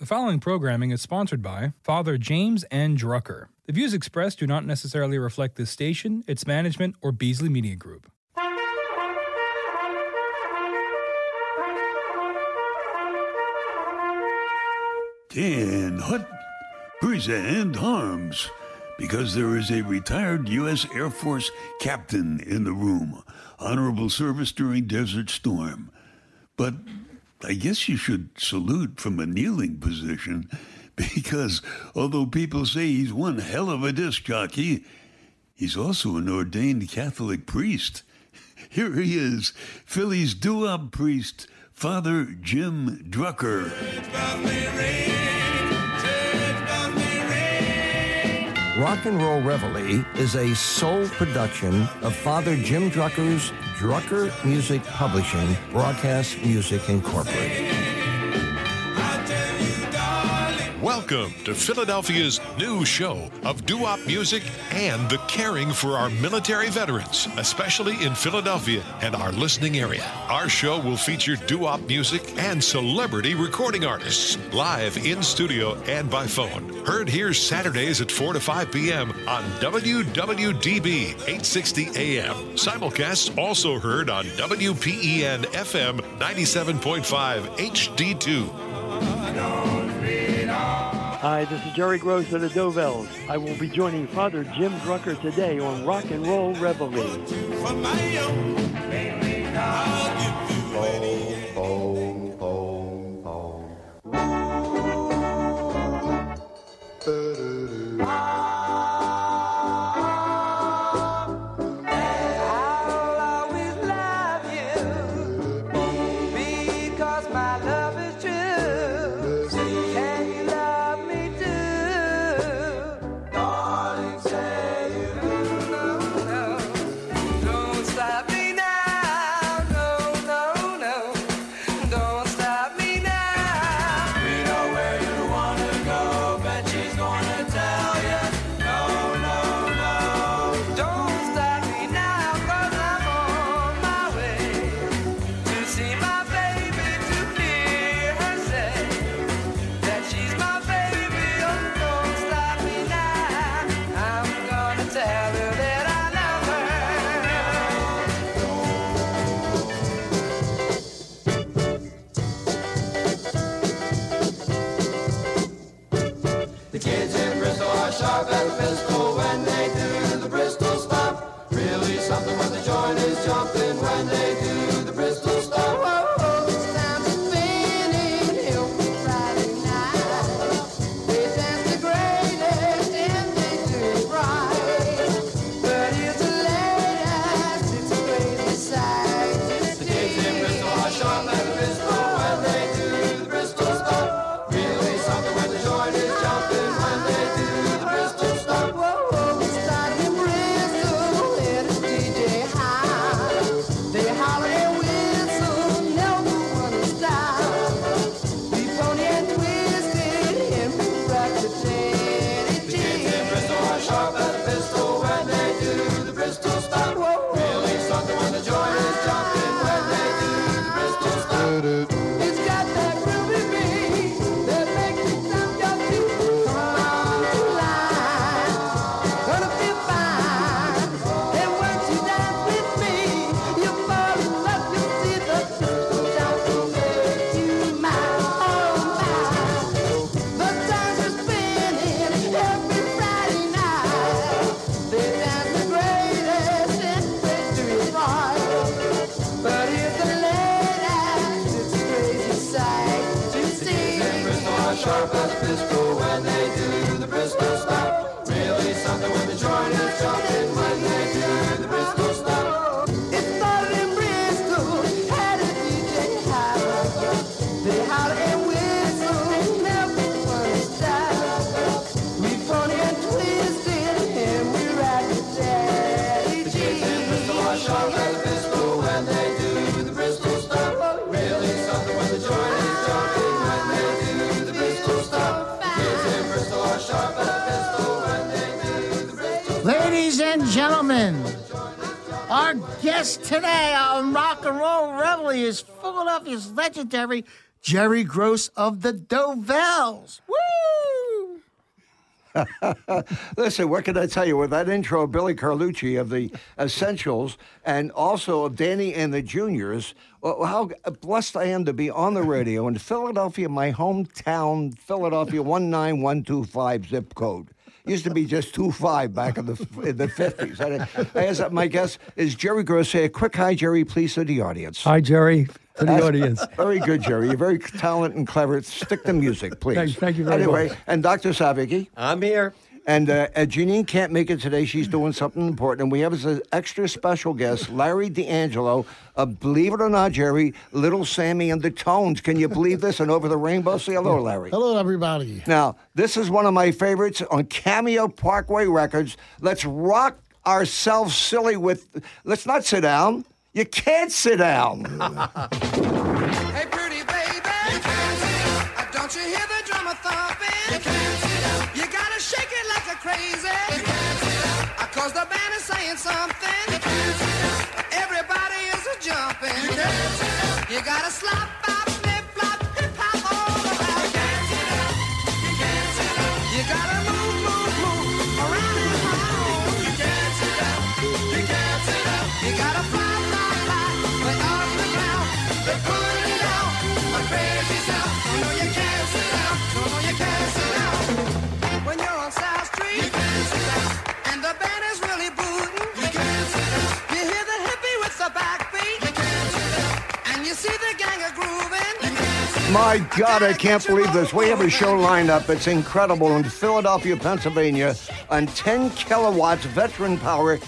following programming is sponsored by Father James N. Drucker. The views expressed do not necessarily reflect this station, its management, or Beasley Media Group. Dan Hut present arms because there is a retired U.S. Air Force captain in the room. Honorable service during Desert Storm. But I guess you should salute from a kneeling position because although people say he's one hell of a disc jockey, he's also an ordained Catholic priest. Here he is, Philly's doo-wop priest, Father Jim Drucker. Rock and Roll Reveille is a sole production of Father Jim Drucker's Drucker Music Publishing, Broadcast Music Incorporated. Welcome to Philadelphia's new show of doo-wop music and the caring for our military veterans, especially in Philadelphia and our listening area. Our show will feature doo-wop music and celebrity recording artists, live in studio and by phone. Heard here Saturdays at 4 to 5 p.m. on WWDB 860 AM. Simulcasts also heard on WPEN FM 97.5 HD2. Hi, this is Jerry Gross of the Dovells. I will be joining Father Jim Drucker today on Rock and Roll Reveille. Ladies and gentlemen, our guest today on Rock and Roll Reveille is Philadelphia's legendary Jerry Gross of the Dovells. Woo! Listen, what can I tell you? With that intro, Billy Carlucci of the Essentials and also of Danny and the Juniors, how blessed I am to be on the radio in Philadelphia, my hometown, Philadelphia 19125 zip code. Used to be just 25 back in the 50s. My guest is Jerry Gross. Say a quick hi, Jerry, please, to the audience. Hi, Jerry, to the audience. Very good, Jerry. You're very talented and clever. Stick to music, please. Thank you very much. And Dr. Savicki. I'm here. And Janine can't make it today. She's doing something important. And we have as an extra special guest, Larry D'Angelo, believe it or not, Jerry, Little Sammy and the Tones. Can you believe this? And Over the Rainbow. Say hello, Larry. Hello, everybody. Now, this is one of my favorites on Cameo Parkway Records. Let's rock ourselves silly with, let's not sit down. You can't sit down. Hey, pretty baby, you can't sit down. Don't you hear the drummer thumping? You can't sit down. You gotta shake it like a crazy. You can't sit down. 'Cause the band is saying something. You can't sit down. Everybody is a jumping. You can't sit down. You gotta slop, bop, flip, flop, hip hop all around. You can't sit down. You can't sit down. You gotta move, move, move around and around. You can't sit down. You can't sit down. You gotta fly, fly, fly, way off the ground. They're putting it out, a crazy sound. Oh no, you can't sit down. Oh no, you can't sit down. When you're on South Street, you can't sit down. And the band is really booting. You can't sit down. You hear the hippie with the backbeat. You can't sit down. And you see the gang a grooving. You can't sit down. My God, I can't believe this. We have a show lined up. It's incredible in Philadelphia, Pennsylvania, on 10 kilowatts veteran power,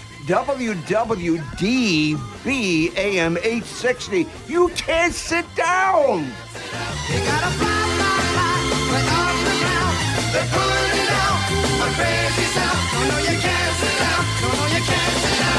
WWDB AM 860. You can't sit down. You gotta fly, fly, fly, way off the ground. They're pulling it out, a crazy sound. Oh no, you can't sit down. Oh no, you can't sit down.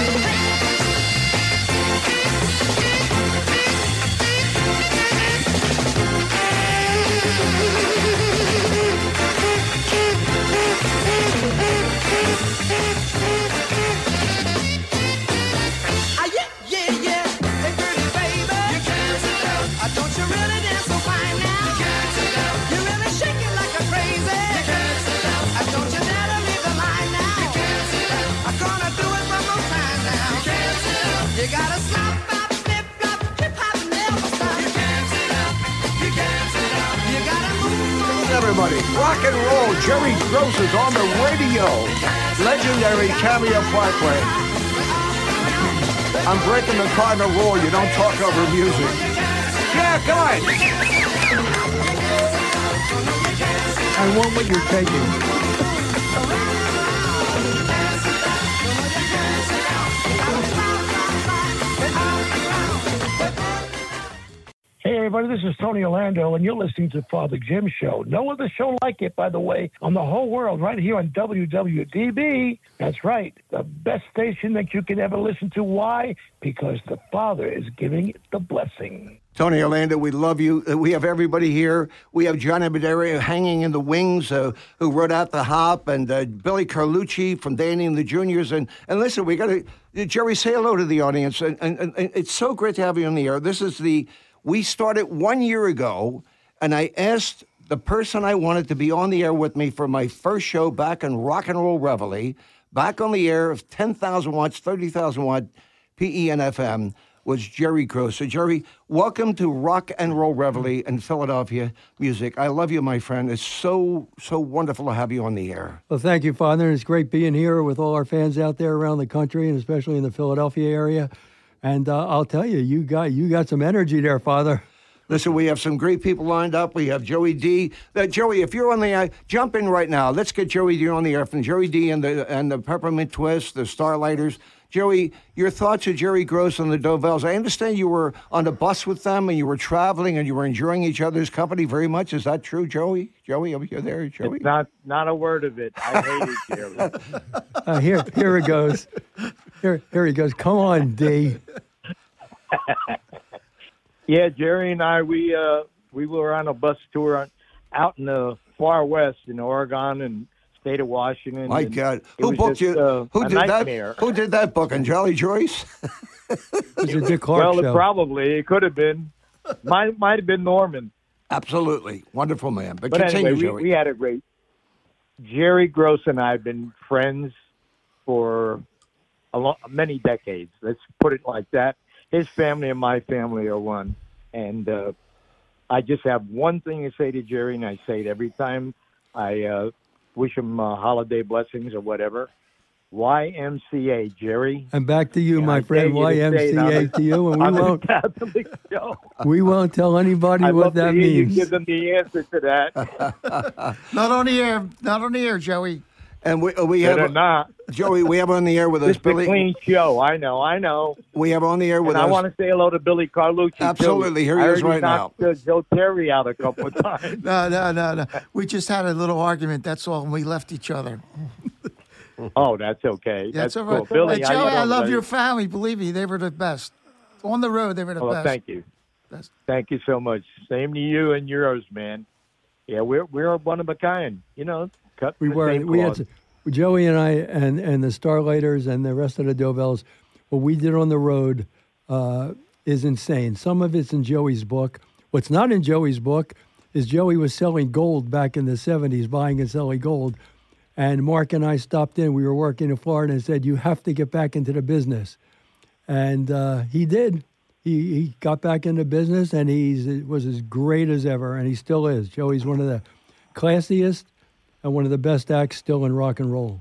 Ah, yeah, yeah, yeah. Hey, pretty baby, you can't sit down. Don't you really dance so fine now? You can't sit down. You really shake it like a crazy. You can't sit down. Don't you dare to leave the line now? You can't sit down. I'm gonna do it one more time now. You can't sit down. You gotta slop, bop, flip, flop, hip hop, never stop. You can't sit down. You can't sit down. You gotta move, move. Everybody, rock and roll. Jerry Gross is on the radio. Legendary Cameo Parkway. I'm breaking the cardinal rule. You don't talk over music. Yeah, come on. I want what you're taking. Hey, everybody, this is Tony Orlando, and you're listening to Father Jim Show. No other show like it, by the way, on the whole world, right here on WWDB. That's right, the best station that you can ever listen to. Why? Because the Father is giving it the blessing. Tony Orlando, we love you. We have everybody here. We have Johnny Badera hanging in the wings, who wrote out the hop, and Billy Carlucci from Danny and the Juniors. And listen, we got to, Jerry, say hello to the audience. And it's so great to have you on the air. We started 1 year ago, and I asked the person I wanted to be on the air with me for my first show back in Rock and Roll Reveille, back on the air of 10,000 watts, 30,000 watt PENFM, was Jerry Gross. So, Jerry, welcome to Rock and Roll Reveille and Philadelphia Music. I love you, my friend. It's so wonderful to have you on the air. Well, thank you, Father. It's great being here with all our fans out there around the country, and especially in the Philadelphia area. And I'll tell you, you got some energy there, Father. Listen, we have some great people lined up. We have Joey D. Joey, if you're on the air, jump in right now. Let's get Joey D on the air from Joey D and the Peppermint Twist, the Starlighters. Joey, your thoughts of Jerry Gross and the Dovells. I understand you were on the bus with them and you were traveling and you were enjoying each other's company very much. Is that true, Joey? Joey, over there, Joey? It's not a word of it. I hate it, Jerry. Here it goes. Here he goes. Come on, D. Yeah, Jerry and I, we were on a bus tour out in the far west in Oregon and state of Washington. My God, who booked you? Who did that? Who did that booking? Jolly Joyce? It was a Dick Clark show. Probably it could have been. Might have been Norman. Absolutely. Wonderful man. But anyway, continue, Joey. we had a great... Jerry Gross and I have been friends for many decades. Let's put it like that. His family and my family are one. And I just have one thing to say to Jerry, and I say it every time I wish him holiday blessings or whatever. YMCA, Jerry. And back to you, my friend. YMCA to you, and we won't tell anybody what that means. You give them the answer to that. Not on the air, Joey. And we have not. Joey. We have on the air with us It's Billy. a clean show. I know. We have on the air with and us. I want to say hello to Billy Carlucci. Absolutely, too. here he is right now. I already knocked Joe Terry out a couple of times. No. We just had a little argument. That's all. And we left each other. Oh, that's okay. That's all cool. right. Billy, Joey, I love your family. Believe me, they were the best. On the road, they were the best. Thank you. Thank you so much. Same to you and yours, man. Yeah, we're one of a kind. You know, cut. We were. We had Joey and I and the Starlighters and the rest of the Dovells. What we did on the road is insane. Some of it's in Joey's book. What's not in Joey's book is Joey was selling gold back in the 70s, buying and selling gold. And Mark and I stopped in. We were working in Florida and said, you have to get back into the business. And he did. He got back into business, and he was as great as ever, and he still is. Joey's one of the classiest and one of the best acts still in rock and roll.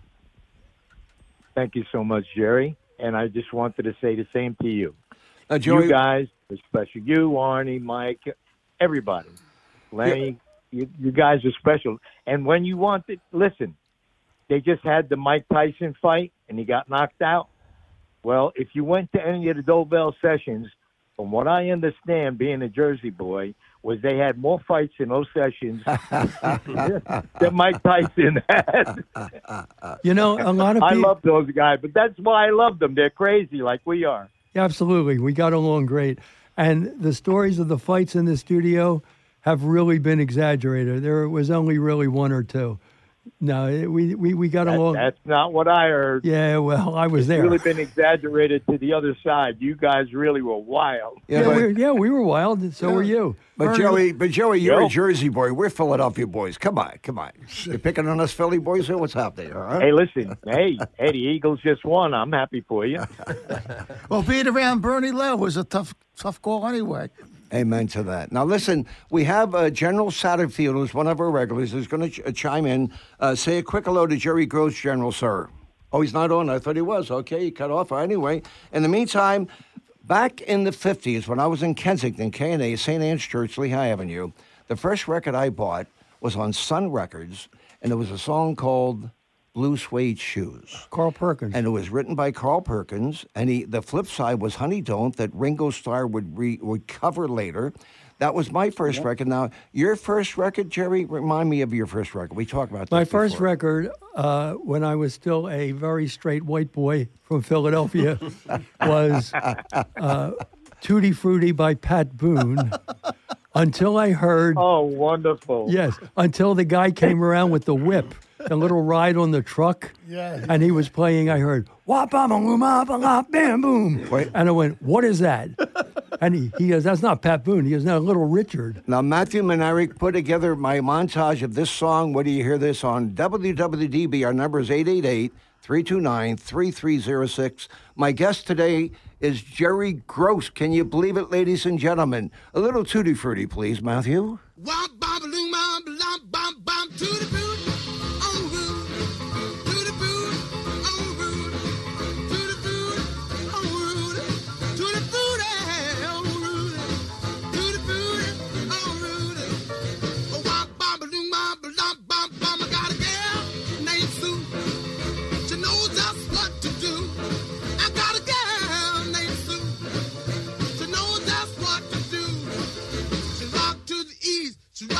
Thank you so much, Jerry. And I just wanted to say the same to you. Joey, you guys, especially you, Arnie, Mike, everybody. Lenny, you guys are special. And when you want it, listen. They just had the Mike Tyson fight, and he got knocked out. Well, if you went to any of the Dovell sessions, from what I understand, being a Jersey boy, was they had more fights in those sessions than Mike Tyson had. You know, a lot of people... I love those guys, but that's why I love them. They're crazy like we are. Absolutely. We got along great. And the stories of the fights in the studio have really been exaggerated. There was only really one or two. No, we got along. That's not what I heard. Yeah, well, I was It's there. really been exaggerated to the other side. You guys really were wild. We were wild. So were you. But Joey, you're a Jersey boy. We're Philadelphia boys. Come on. You're picking on us Philly boys here? What's happening? Huh? Hey, listen. Hey, the Eagles just won. I'm happy for you. Well, being around Bernie Lowe was a tough call anyway. Amen to that. Now, listen, we have General Satterfield, who's one of our regulars, who's going to chime in. Say a quick hello to Jerry Gross, General, sir. Oh, he's not on. I thought he was. Okay, he cut off. Anyway, in the meantime, back in the 50s, when I was in Kensington, K&A, St. Anne's Church, Lehigh Avenue, the first record I bought was on Sun Records, and it was a song called Blue Suede Shoes. Carl Perkins. And it was written by Carl Perkins, and the flip side was Honey Don't, that Ringo Starr would cover later. That was my first record. Now, your first record, Jerry, remind me of your first record. We talked about that My first before. record, when I was still a very straight white boy from Philadelphia, was Tutti Frutti by Pat Boone. Until I heard... Oh, wonderful. Yes, until the guy came around with the whip, the little ride on the truck. Yeah. And he was playing, I heard, bam boom. And I went, what is that? And he goes, that's not Pat Boone. He goes, no, Little Richard. Now, Matthew Manaric put together my montage of this song. What do you hear this on? WWDB, our number is 888-329-3306. My guest today is Jerry Gross. Can you believe it, ladies and gentlemen? A little Tutti Frutti, please, Matthew. She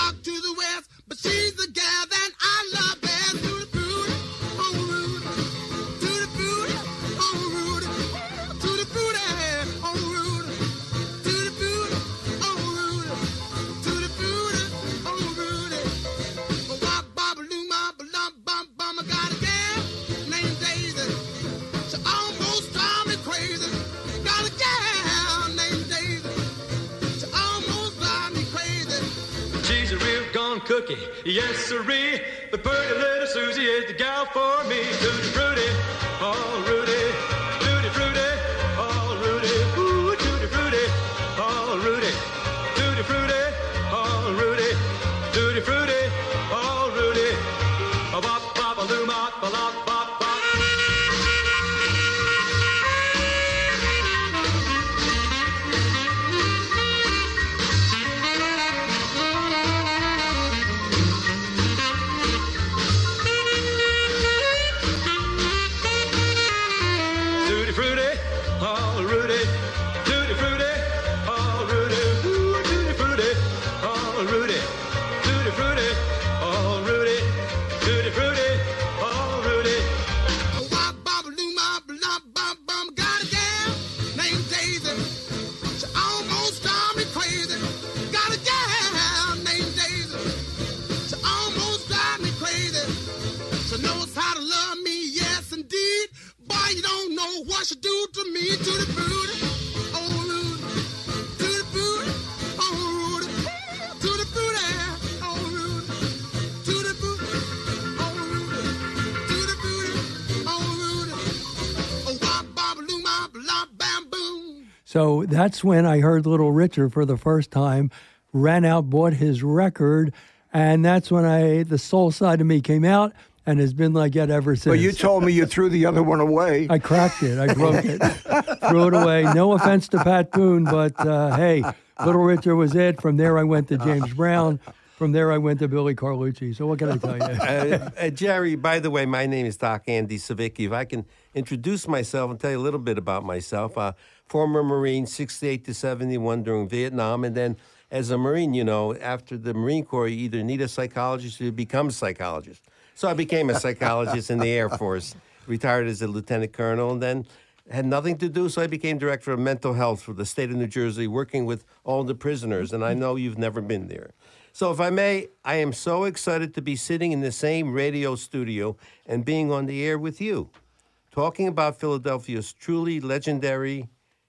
cookie. Yes, sirree, the pretty little Susie is the gal for me. Tutti frutti, oh Rudy, tutti frutti, oh Rudy, ooh, tutti frutti, oh Rudy, tutti frutti, oh Rudy, tutti frutti, oh Rudy, a bop bop a loo bop a lop bop bop. Tutti frutti, oh Rudy, tutti frutti, oh Rudy, ooh, tutti frutti, oh Rudy, tutti frutti, oh Rudy, tutti frutti, oh Rudy. Got a gal named Daisy. She almost drive me crazy. Got a gal named Daisy. She almost drive me crazy. She knows how to love me, yes indeed. Boy, you don't know what she do to me. To the fruity, oh Rudy. To the fruity, oh Rudy. To the fruity, oh Rudy. To the fruity, oh Rudy. To the fruity, oh Rudy. Oh, wop, bop, loo, mop, lop, bam, boom. So that's when I heard Little Richard for the first time, ran out, bought his record, and that's when the soul side of me came out and has been like that ever since. But you told me you threw the other one away. I cracked it. I broke it. Threw it away. No offense to Pat Boone, but hey, Little Richard was it. From there, I went to James Brown. From there, I went to Billy Carlucci. So what can I tell you? Jerry, by the way, my name is Doc Andy Savicki. If I can introduce myself and tell you a little bit about myself. Former Marine, 68 to 71 during Vietnam. And then as a Marine, you know, after the Marine Corps, you either need a psychologist or you become a psychologist. So I became a psychologist in the Air Force, retired as a lieutenant colonel, and then had nothing to do, so I became director of mental health for the state of New Jersey, working with all the prisoners, and I know you've never been there. So if I may, I am so excited to be sitting in the same radio studio and being on the air with you, talking about Philadelphia's truly legendary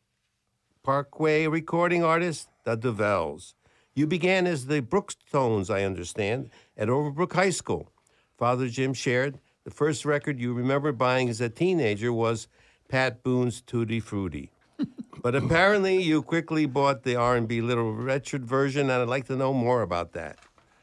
Parkway recording artist, the DeVelles. You began as the Brooks Tones, I understand, at Overbrook High School. Father Jim shared the first record you remember buying as a teenager was Pat Boone's Tutti Frutti. But apparently you quickly bought the R&B Little Richard version, and I'd like to know more about that.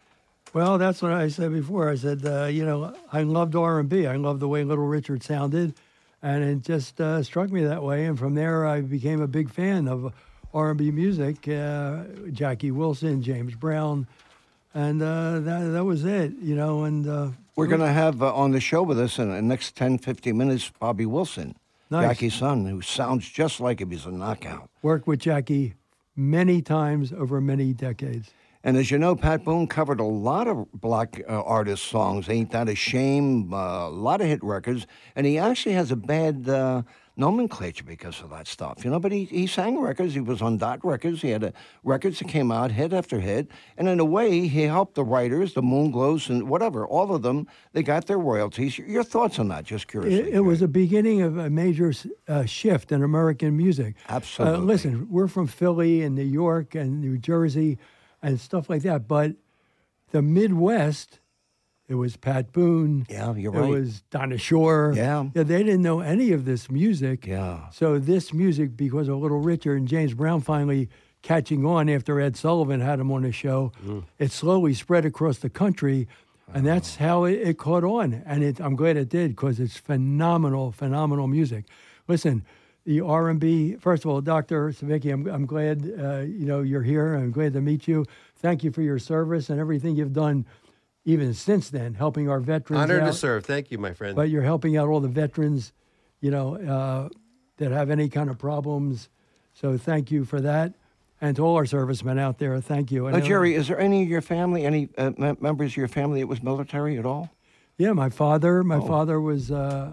Well, that's what I said before. I said, you know, I loved R&B. I loved the way Little Richard sounded, and it just struck me that way. And from there, I became a big fan of R&B music, Jackie Wilson, James Brown, and that was it, you know. And we're going to have on the show with us in the next 10, 15 minutes, Bobby Wilson, nice. Jackie's son, who sounds just like him. He's a knockout. Worked with Jackie many times over many decades. And as you know, Pat Boone covered a lot of black artist songs. Ain't That a Shame? A lot of hit records. And he actually has a bad nomenclature because of that stuff, you know. But he sang records. He was on Dot Records. He had records that came out hit after hit. And in a way, he helped the writers, the Moonglows, and whatever, all of them. They got their royalties. Your thoughts on that? Just curious. It was a beginning of a major shift in American music. Absolutely. Listen, we're from Philly and New York and New Jersey and stuff like that. But the Midwest, it was Pat Boone. Yeah, you're right. It was Donna Shore. Yeah. They didn't know any of this music. Yeah. So this music, because of Little Richard and James Brown finally catching on after Ed Sullivan had him on the show, it slowly spread across the country, and that's how it caught on. And I'm glad it did, because it's phenomenal, phenomenal music. Listen, the R&B, first of all, Dr. Savicki, I'm glad you know, you're here. I'm glad to meet you. Thank you for your service and everything you've done even since then, helping our veterans Honored out. to serve. Thank you, my friend. But you're helping out all the veterans, you know, that have any kind of problems. So thank you for that. And to all our servicemen out there, thank you. Now, Jerry, is there any of your family, any members of your family that was military at all? Yeah, my father. My father was,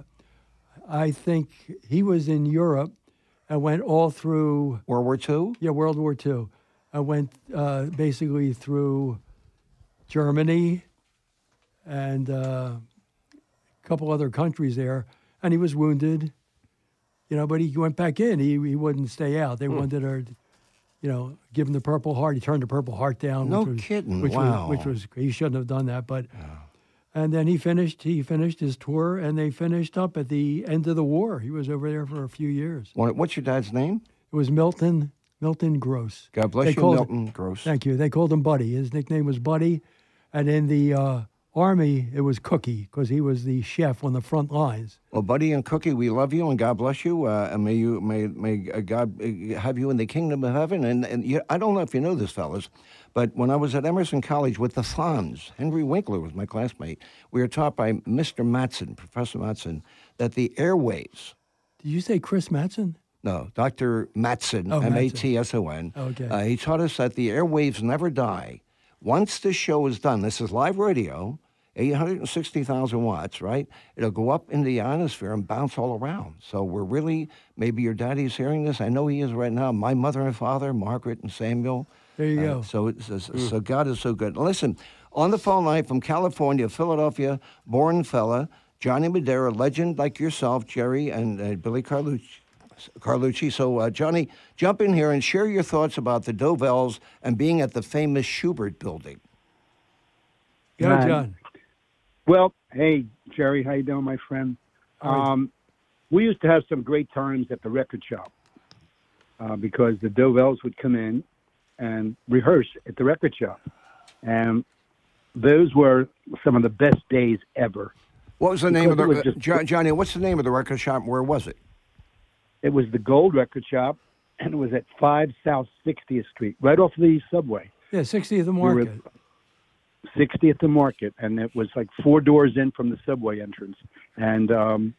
I think he was in Europe and went all through... World War II? Yeah, World War II. I went basically through Germany and a couple other countries there, and he was wounded, you know, but he went back in. He wouldn't stay out. They wanted her give him the Purple Heart. He turned the Purple Heart down. No which was, kidding. Which Wow. was he shouldn't have done that, but. And then he finished his tour, and they finished up at the end of the war. He was over there for a few years. What's your dad's name? It was Milton Gross. God bless They you, called- Milton Gross. Thank you. They called him Buddy. His nickname was Buddy. And in the Army, it was Cookie, because he was the chef on the front lines. Well, Buddy and Cookie, we love you and God bless you. And may God have you in the kingdom of heaven. And I don't know if you know this, fellas, but when I was at Emerson College with the Fonz, Henry Winkler was my classmate. We were taught by Mr. Matson, Professor Matson, that the airwaves. Did you say Chris Matson? No, Dr. Matson, Oh, M-A-T-S-O-N. Okay. He taught us that the airwaves never die. Once this show is done, this is live radio, 860,000 watts, right? It'll go up into the ionosphere and bounce all around. So we're really, maybe your daddy's hearing this. I know he is right now. My mother and father, Margaret and Samuel. There you go. So God is so good. Listen, on the phone line from California, Philadelphia, born fella, Johnny Madera, legend like yourself, Jerry, and Billy Carlucci. So, Johnny, jump in here and share your thoughts about the Dovells and being at the famous Schubert building. Yeah, John. Well, hey, Jerry, how you doing, my friend? We used to have some great times at the record shop because the Dovells would come in and rehearse at the record shop. And those were some of the best days ever. What was the name of Because the it was just- Johnny? What's the name of the record shop? Where was it? It was the Gold Record Shop, and it was at 5 South 60th Street, right off the subway. Yeah, 60th and We were Market. 60th and Market, and it was like 4 doors in from the subway entrance. And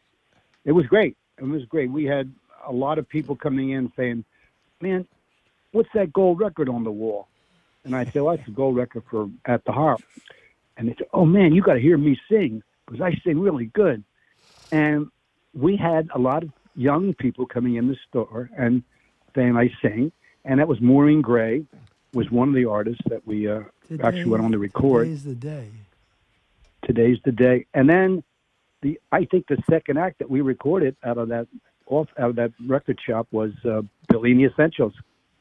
it was great. It was great. We had a lot of people coming in saying, man, what's that gold record on the wall? And I said, well, that's a gold record for At the Harp. And they said, oh, man, you got to hear me sing because I sing really good. And we had a lot of young people coming in the store and saying I sing. And that was Maureen Gray, was one of the artists that we actually went on to record. Today's the day. Today's the day. And then I think the second act that we recorded out of that record shop was Billy and the Essentials.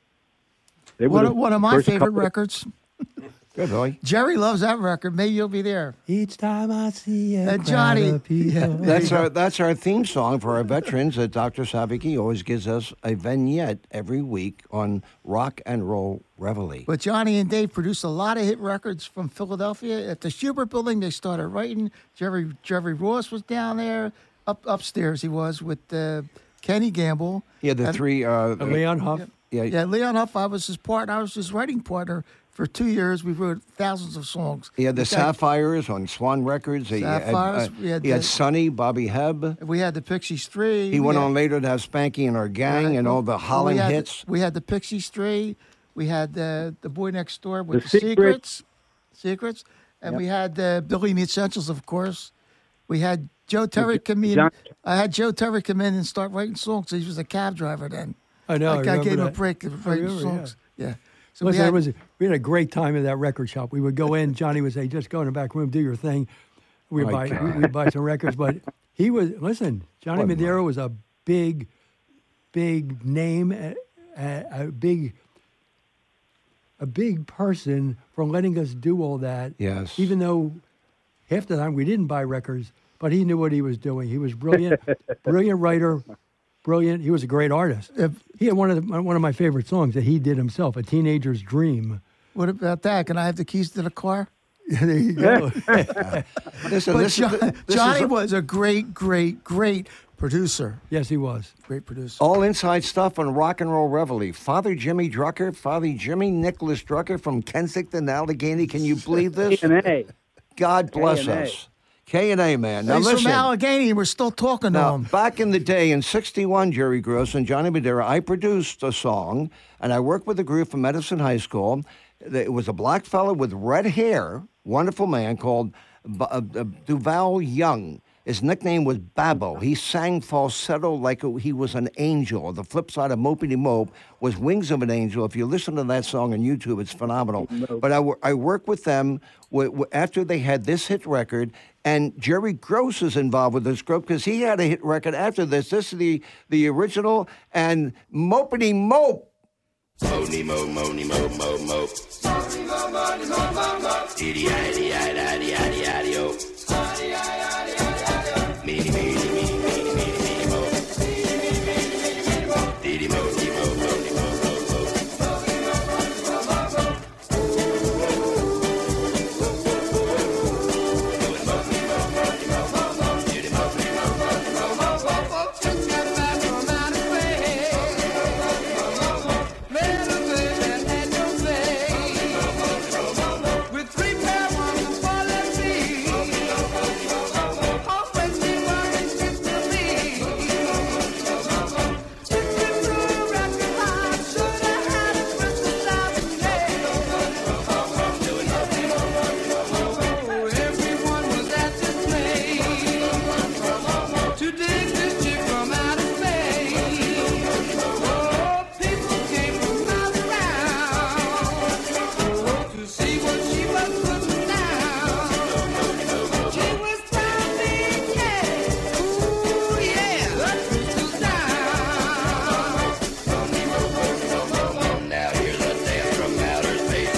They were the One of my first favorite couple- records. Good, Billy. Jerry loves that record. Maybe you'll be there. Each time I see a And Johnny. crowd of people. That's our theme song for our veterans. Dr. Savicki always gives us a vignette every week on Rock and Roll Reveille. But Johnny and Dave produced a lot of hit records from Philadelphia. At the Schubert Building, they started writing. Jerry Ross was down there. Upstairs he was with Kenny Gamble. Yeah, the And- three. Leon Huff. Yeah, Leon Huff. I was his partner. I was his writing partner. For 2 years, we wrote thousands of songs. He had the We got- Sapphires on Swan Records. Sapphires, He had Sonny, Bobby Hebb. We had the Pixies 3. He went on later to have Spanky and Our Gang and all the Holland hits. We had the Pixies 3. We had the Boy Next Door with The the Secrets. And Yep. we had Billy and the Essentials, of course. We had Joe Terry come in. John- I had Joe Terry come in and start writing songs. He was a cab driver then. I know. I gave him a that. break of writing songs. Yeah. So Listen, we had, we had a great time in that record shop. We would go in. Johnny would say, "Just go in the back room, do your thing." We'd My God. we'd buy some records, but he was Johnny What Madera was a big name, a big person for letting us do all that. Yes. Even though half the time we didn't buy records, but he knew what he was doing. He was brilliant, brilliant writer. Brilliant. He was a great artist. He had one of my favorite songs that he did himself, "A Teenager's Dream." what about that? Can I have the keys to the car? There you go. Listen, But this is- Johnny was a great producer. Yes, he was. Great producer. all inside stuff on Rock and Roll Reveille. Father Jimmy Drucker, Father Jimmy Nicholas Drucker from Kensington, Allegheny. Can you believe this? A&A. God bless K&A. us. K&A, man. Now He's listen. from Allegheny. We're still talking to Now, him. back in the day, in '61, Jerry Gross and Johnny Madera, I produced a song, and I worked with a group from Edison High School. It was a black fellow with red hair, wonderful man called Duval Young. His nickname was Babbo. He sang falsetto like he was an angel. The flip side of Mopey Mope was Wings of an Angel. If you listen to that song on YouTube, it's phenomenal. But I worked with them after they had this hit record, and Jerry Gross is involved with this group because he had a hit record after this. This is the original, and Mopey Mope Moni mo, moni mo, mo mo. Moni mo, moni mo, mo mo. Diddy, iddy, iddy, iddy, iddy, iddy, oh. Iddy, iddy, iddy, iddy, iddy, oh. Meeny, meeny, meeny, meeny, meeny, meeny, mo. Meeny, meeny, meeny, meeny, meeny, mo. Diddy, mo, diddy, mo, moni mo, mo mo. Moni mo, moni mo, mo mo. Doing moni mo, moni mo, mo mo. Diddy, moni mo, moni mo, mo mo. Just got back from out of way. With 3 pair of fallen feet, always be working to me. Chicken through record high, should have had a Christmas everyone was at the place to dig this chick from outer space. Oh, people came from miles around to see what she was putting down. She was pounding, yeah, ooh yeah, the truth was down. Now here's a dance from outer space.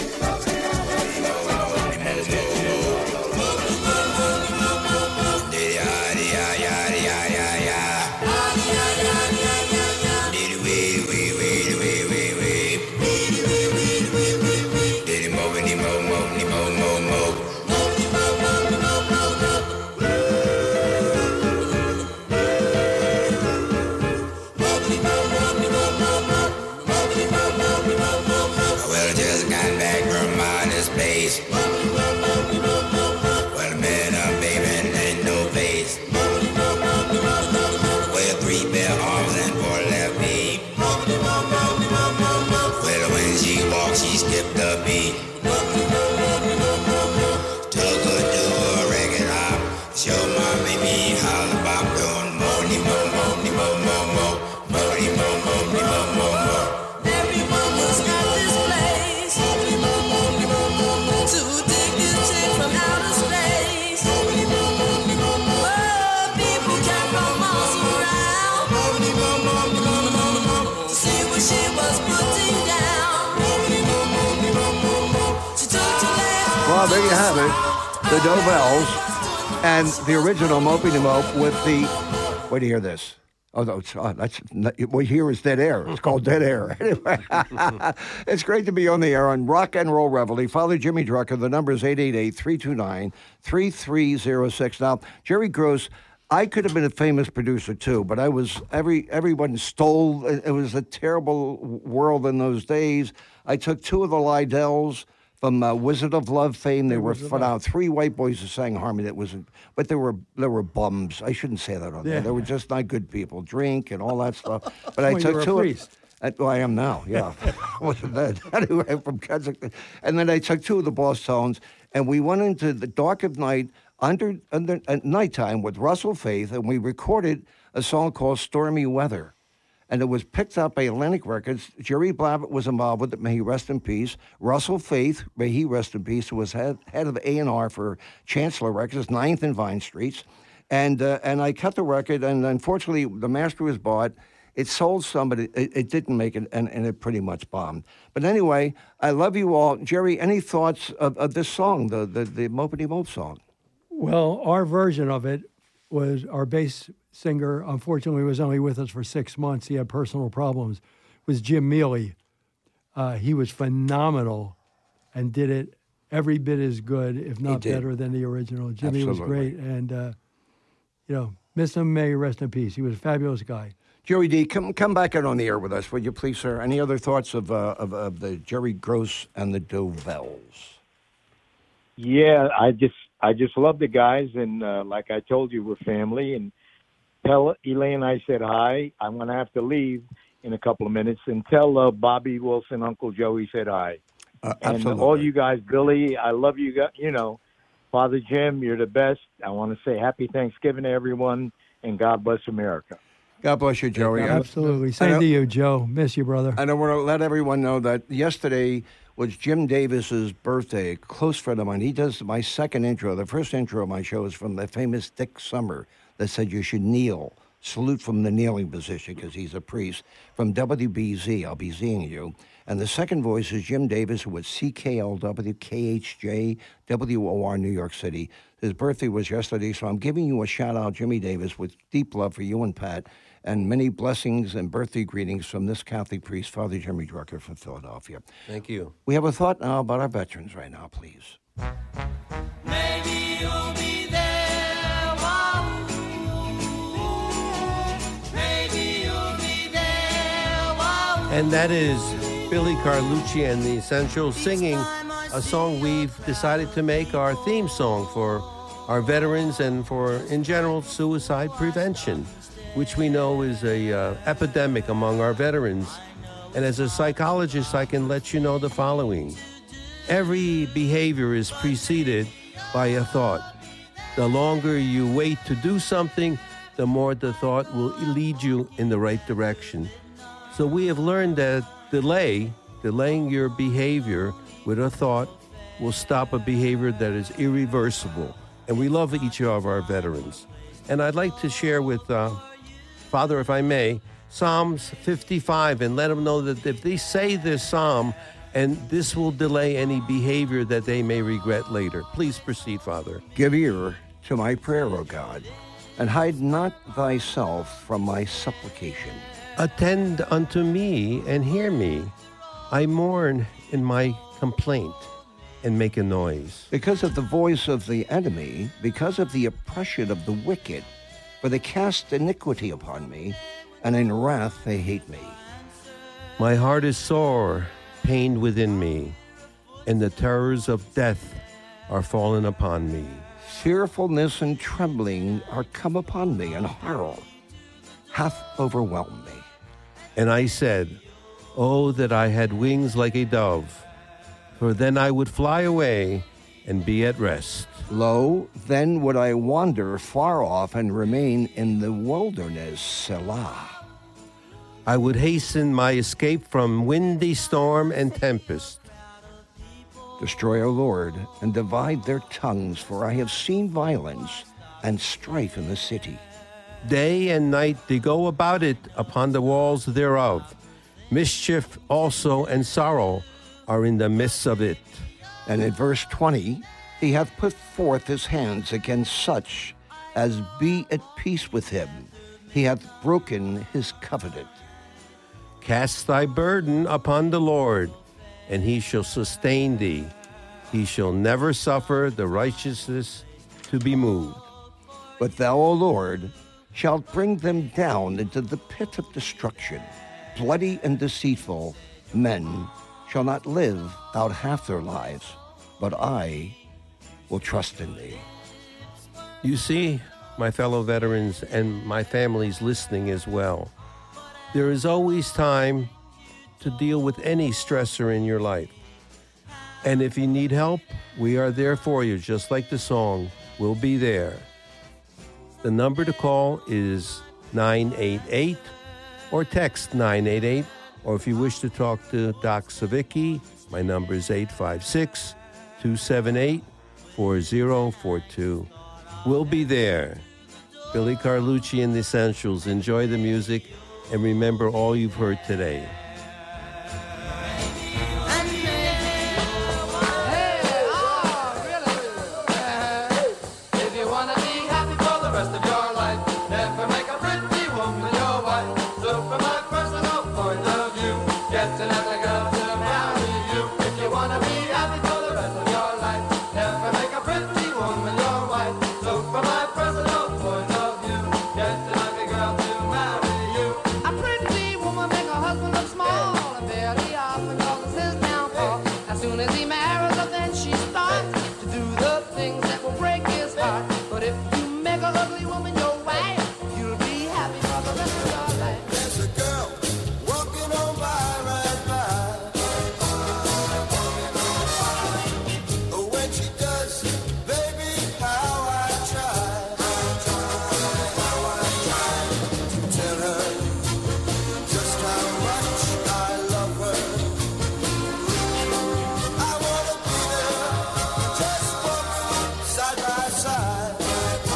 Well, I just got back from outer space. Well, I met a baby and ain't no face. Well, 3 pair arms and 4 left feet. Well, when she walked, she skipped a beat. Took her to a record hop. Show my baby how the bop doing. Moni mo, moni mo, mo mo. Moni mo, moni mo, mo mo. Everyone was at this place to dig this chick from outer space. Oh, people came from miles around to see what she was putting down. She took to left. Well, there you have it. The Dovells and the original Mopey Mope with the. Wait to hear this. Oh, no, that's what here is dead air. It's called dead air. Anyway, it's great to be on the air on Rock and Roll Reveille. Father Jimmy Drucker. The number is 888-329-3306. Now, Jerry Gross, I could have been a famous producer too, but I was everyone stole. It was a terrible world in those days. I took 2 of the Lydells from Wizard of Love fame. They were phenomenal. 3 white boys who sang harmony. It wasn't, but they were bummers. I shouldn't say that on there. They were just not good people. Drink and all that stuff. But I took 2 of. Well, I am now. Yeah, I wasn't that anyway from Kazakhstan. And then I took 2 of the Boss Tones, and we went into the dark of night under at nighttime with Russell Faith, and we recorded a song called "Stormy Weather." And it was picked up by Atlantic Records. Jerry Blavat was involved with it. May he rest in peace. Russell Faith, may he rest in peace, who was head of A&R for Chancellor Records, 9th and Vine Streets. And I cut the record, and unfortunately, the master was bought. It sold somebody. It didn't make it, and it pretty much bombed. But anyway, I love you all. Jerry, any thoughts of this song, the Mopey Mope song? Well, our version of it was our bass singer, unfortunately, was only with us for 6 months. He had personal problems. Was Jim Mealy. He was phenomenal and did it every bit as good, if not better, than the original. Jimmy was great. And, miss him, may he rest in peace. He was a fabulous guy. Joey D, come back out on the air with us, would you please, sir? Any other thoughts of the Jerry Gross and the Dovells? Yeah, I just love the guys, and like I told you, we're family. And tell Elaine I said hi. I'm going to have to leave in a couple of minutes, and tell Bobby Wilson, Uncle Joey said hi. And Absolutely. all you guys, Billy, I love you guys. Father Jim, you're the best. I want to say happy Thanksgiving to everyone, and God bless America. God bless you, Joey. Absolutely. Same to you, Joe. Miss you, brother. And I want to let everyone know that yesterday was Jim Davis's birthday, a close friend of mine. He does my second intro. The first intro of my show is from the famous Dick Summer that said you should kneel. Salute from the kneeling position because he's a priest. From WBZ, I'll be seeing you. And the second voice is Jim Davis, who was CKLW, KHJ, WOR, New York City. His birthday was yesterday, so I'm giving you a shout-out, Jimmy Davis, with deep love for you and Pat, and many blessings and birthday greetings from this Catholic priest, Father Jimmy Drucker from Philadelphia. Thank you. We have a thought now about our veterans right now, please. Maybe you'll be there. Wow. Maybe you'll be there. Wow. And that is Billy Carlucci and the Essentials singing a song we've decided to make our theme song for our veterans and for, in general, suicide prevention, which we know is a epidemic among our veterans. And as a psychologist, I can let you know the following. Every behavior is preceded by a thought. The longer you wait to do something, the more the thought will lead you in the right direction. So we have learned that delaying your behavior with a thought will stop a behavior that is irreversible. And we love each of our veterans. And I'd like to share with Father, if I may, Psalms 55, and let them know that if they say this psalm, and this will delay any behavior that they may regret later. Please proceed, Father. Give ear to my prayer, O God, and hide not thyself from my supplication. Attend unto me and hear me. I mourn in my complaint and make a noise. Because of the voice of the enemy, because of the oppression of the wicked, for they cast iniquity upon me, and in wrath they hate me. My heart is sore, pained within me, and the terrors of death are fallen upon me. Fearfulness and trembling are come upon me, and horror hath overwhelmed me. And I said, Oh, that I had wings like a dove, for then I would fly away and be at rest. Lo, then would I wander far off and remain in the wilderness, Selah. I would hasten my escape from windy storm and tempest. Destroy, O Lord, and divide their tongues, for I have seen violence and strife in the city. Day and night they go about it upon the walls thereof. Mischief also and sorrow are in the midst of it. And in verse 20, he hath put forth his hands against such as be at peace with him. He hath broken his covenant. Cast thy burden upon the Lord, and he shall sustain thee. He shall never suffer the righteousness to be moved. But thou, O Lord, shalt bring them down into the pit of destruction. Bloody and deceitful men shall not live out half their lives, but I will trust in thee. You see, my fellow veterans and my families listening as well, there is always time to deal with any stressor in your life. And if you need help, we are there for you, just like the song, we'll be there. The number to call is 988 or text 988, or if you wish to talk to Doc Savicki, my number is 856-278-4042. We'll be there. Billy Carlucci and the Essentials. Enjoy the music and remember all you've heard today. If you wanna be happy for the rest of your life, never make a pretty woman your wife. So from my personal point of view, get another girl to marry you. If you wanna be happy for the rest of your life, never make a pretty woman your wife. So from my personal point of view, get another girl to marry you. A pretty woman make a husband look small, and very often causes his downfall. As soon as he marries her, then she starts to do the things that will break his heart. But if you make a ugly woman your wife, you'll be happy for the rest of your life. There's a girl walking on by right by. Oh, when she does, baby, how I try. To tell her just how much I love her. I wanna be there, just walking side by side.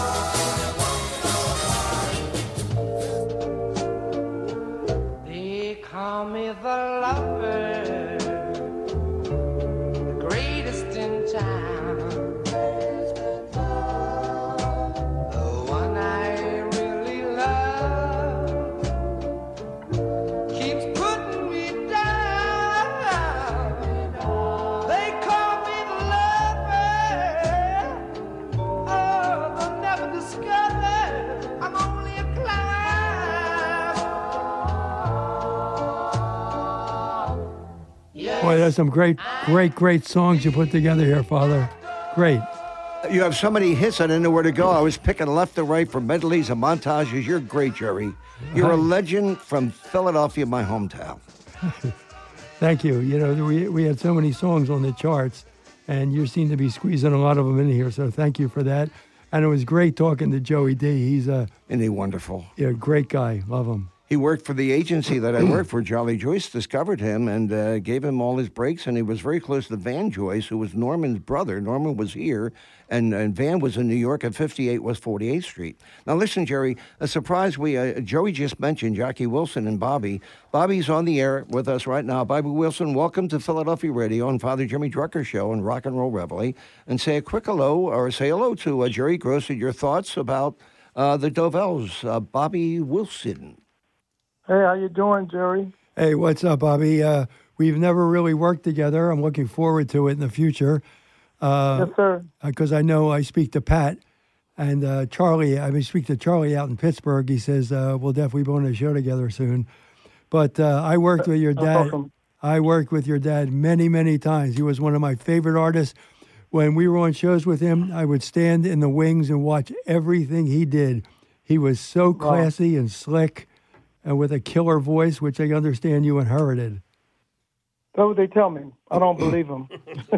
Boy, there's some great songs you put together here, Father. Great. You have so many hits, I didn't know where to go. I was picking left to right for medleys and montages. You're great, Jerry. You're a legend from Philadelphia, my hometown. Thank you. You know, we had so many songs on the charts, and you seem to be squeezing a lot of them in here, so thank you for that. And it was great talking to Joey D. He's a... Isn't he wonderful? Yeah, great guy. Love him. He worked for the agency that I worked for. Jolly Joyce discovered him and gave him all his breaks, and he was very close to Van Joyce, who was Norman's brother. Norman was here, and Van was in New York at 58 West 48th Street. Now, listen, Jerry, a surprise Joey just mentioned Jackie Wilson and Bobby. Bobby's on the air with us right now. Bobby Wilson, welcome to Philadelphia Radio on Father Jimmy Drucker Show and Rock and Roll Reveille. And say a quick hello, or say hello to Jerry Gross and your thoughts about the Dovells. Bobby Wilson. Hey, how you doing, Jerry? Hey, what's up, Bobby? We've never really worked together. I'm looking forward to it in the future. Yes, sir. Because I know I speak to Pat and Charlie. I speak to Charlie out in Pittsburgh. He says we'll definitely be on a show together soon. But I worked with your dad. Awesome. I worked with your dad many, many times. He was one of my favorite artists. When we were on shows with him, I would stand in the wings and watch everything he did. He was so classy and slick, and with a killer voice, which I understand you inherited. That's what they tell me. I don't believe them.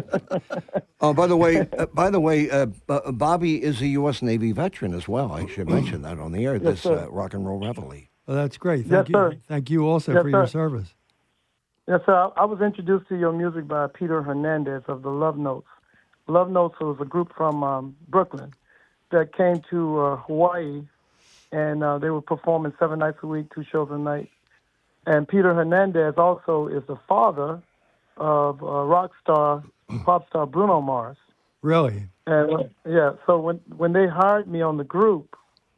Oh, by the way, Bobby is a U.S. Navy veteran as well. I should mention that on the air. Yes, Rock and Roll Reveille. Well, that's great. Yes, Thank you. sir. Thank you also Yes, for your sir. service. Yes, sir. I was introduced to your music by Peter Hernandez of the Love Notes. Love Notes was a group from Brooklyn that came to Hawaii, and they were performing 7 nights a week, 2 shows a night. And Peter Hernandez also is the father of pop star Bruno Mars. Really? And yeah, so when they hired me on the group,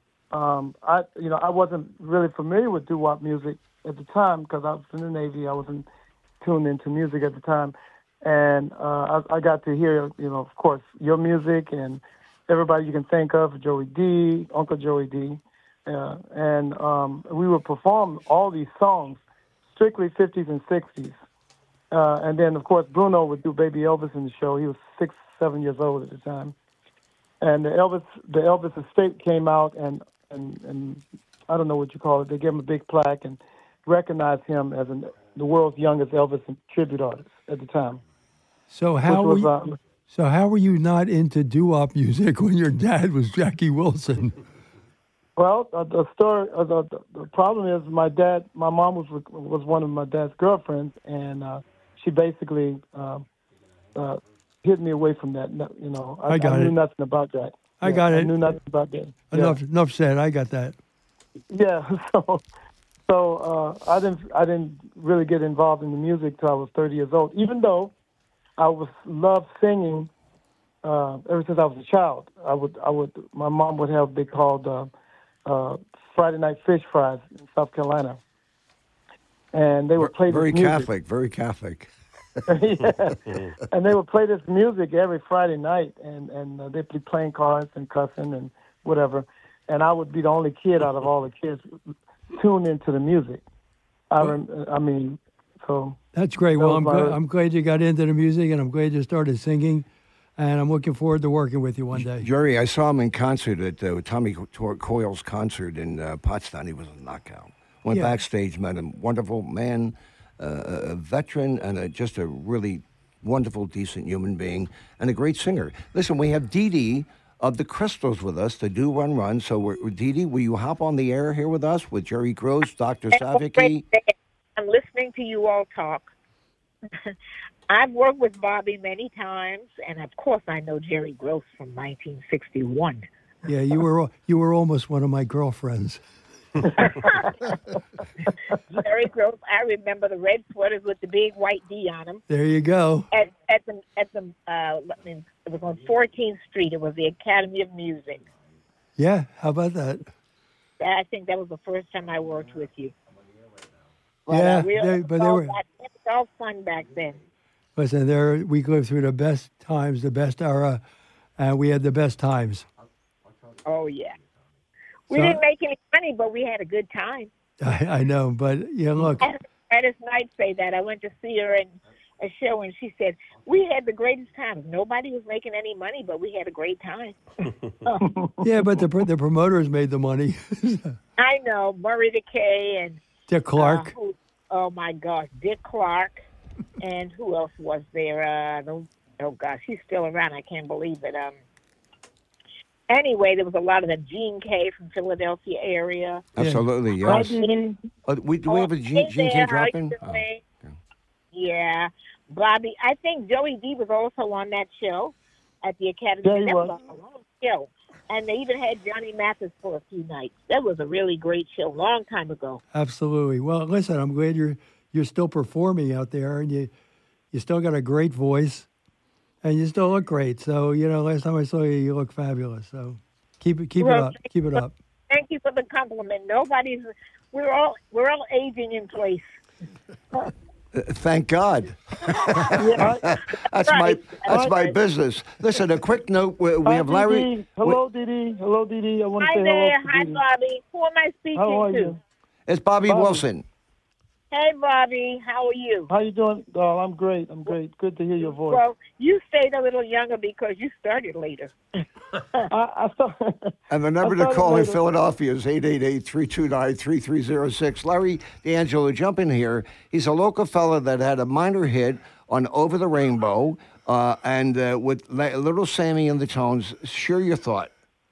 I wasn't really familiar with doo-wop music at the time because I was in the Navy. I wasn't tuned into music at the time, and I got to hear, of course, your music and everybody you can think of, Joey D, Uncle Joey D, and we would perform all these songs, strictly 50s and 60s. And then, of course, Bruno would do Baby Elvis in the show. He was 6, 7 years old at the time. And the Elvis estate came out, and I don't know what you call it. They gave him a big plaque and recognized him as the world's youngest Elvis tribute artist at the time. So how were you not into doo-wop music when your dad was Jackie Wilson? Well, the problem is my mom was one of my dad's girlfriends, and she basically hid me away from that. I knew nothing about that. I got it. I knew nothing about that. Enough said. I got that. Yeah. So I didn't really get involved in the music till I was 30 years old. Even though I loved singing ever since I was a child. My mom would have they called Friday Night Fish Fries in South Carolina, and they would play this very music. Very Catholic. Yeah. And they would play this music every Friday night, and they'd be playing cards and cussing and whatever. And I would be the only kid out of all the kids tuned into the music. So that's great. Well, I'm glad you got into the music, and I'm glad you started singing. And I'm looking forward to working with you one day. Jerry, I saw him in concert at Tommy Coyle's concert in Potsdam. He was a knockout. Went backstage, met him. Wonderful man, a veteran, and just a really wonderful, decent human being, and a great singer. Listen, we have Dee Dee of the Crystals with us to do Run Run. So, Dee Dee, will you hop on the air here with us with Jerry Gross, Dr. Savicki? I'm listening to you all talk. I've worked with Bobby many times, and of course I know Jerry Gross from 1961. Yeah, you were almost one of my girlfriends. Very gross. I remember the red sweaters with the big white D on them. There you go. At the it was on 14th Street. It was the Academy of Music. Yeah, how about that? I think that was the first time I worked with you. Yeah, it was all fun back then. Listen, we lived through the best times, the best era, and we had the best times. Oh, yeah. We didn't make any money, but we had a good time. I know, but look. Gladys Knight say that. I went to see her a show, and she said, we had the greatest time. Nobody was making any money, but we had a great time. Yeah, but the promoters made the money. I know, Murray Decay and Dick Clark. oh my gosh, Dick Clark, and who else was there? Oh gosh, he's still around. I can't believe it. Anyway, there was a lot of the Gene K from Philadelphia area. Absolutely, yes. Do we have a Gene K drop-in? Oh. Yeah, Bobby. I think Joey D was also on that show at the Academy. Yeah, he That was. a long show. And they even had Johnny Mathis for a few nights. That was a really great show, long time ago. Absolutely. Well, listen, I'm glad you're still performing out there, and you still got a great voice, and you still look great. So last time I saw you, you look fabulous. So keep it up. Keep it up. Thank you for the compliment. We're all aging in place. Thank God. That's my business. Listen, a quick note. We have Larry. Dee. Hello, Dee. Hello, Dee. I want to Hi say there. hello. Hi, Bobby. Who am I speaking How are to? you? It's Bobby Wilson. Hey, Bobby. How are you? How you doing? Oh, I'm great. Good to hear your voice. Well, you stayed a little younger because you started later. And the number to call in Philadelphia is 888-329-3306. Larry D'Angelo, jump in here. He's a local fella that had a minor hit on Over the Rainbow and with Little Sammy and the Tones. Share your thought.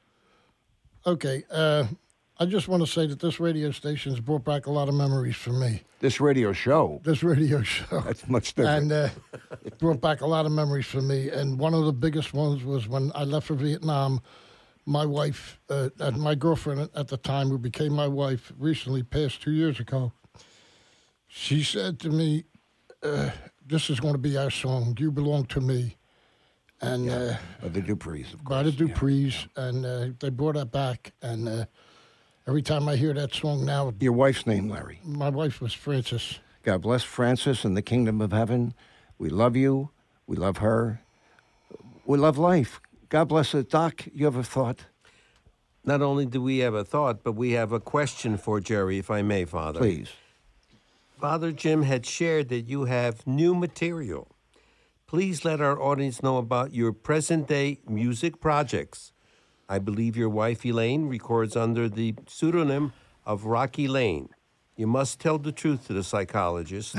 Okay. I just want to say that this radio station has brought back a lot of memories for me. This radio show. This radio show. That's much different. And it brought back a lot of memories for me. And one of the biggest ones was when I left for Vietnam. My wife, and my girlfriend at the time, who became my wife, recently passed 2 years ago. She said to me, this is going to be our song, You Belong to Me. And by the Duprees, of course. By the Duprees. And they brought that back. And every time I hear that song now. Your wife's name, Larry? My wife was Frances. God bless Frances in the kingdom of heaven. We love you. We love her. We love life. God bless it. Doc, you have a thought? Not only do we have a thought, but we have a question for Jerry, if I may, Father. Please. Father Jim had shared that you have new material. Please let our audience know about your present-day music projects. I believe your wife, Elaine, records under the pseudonym of Rocky Lane. You must tell the truth to the psychologist.